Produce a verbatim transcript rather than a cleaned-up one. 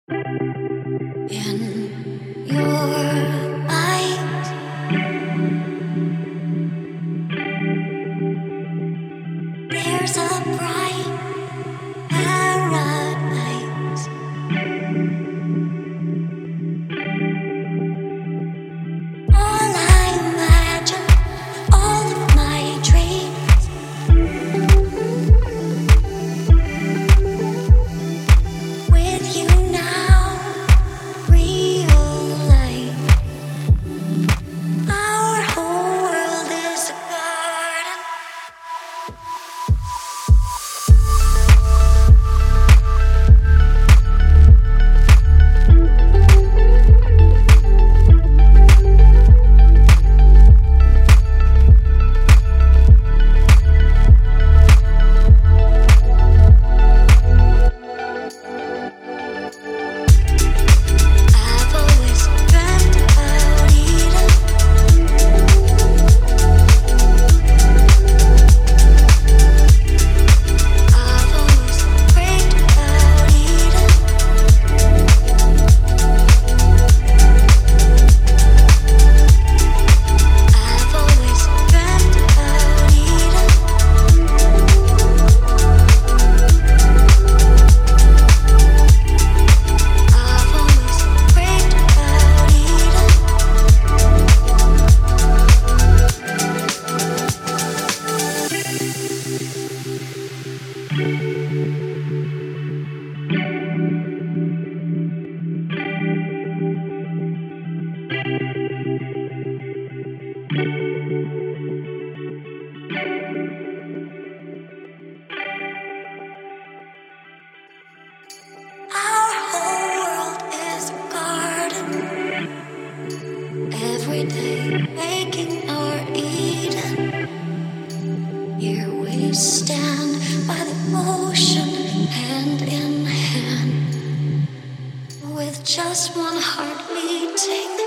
In your eyes, there's a bright paradise. All I imagine, all of my dreams, with you now, real life. Our whole world is a garden. I've always dreamt about Eden. I've always prayed about Eden. I've always dreamt about Eden. I've always prayed about Eden. Our whole world is a garden. Every day making our Eden. Here we stand by the ocean, hand in hand, with just one heart beating.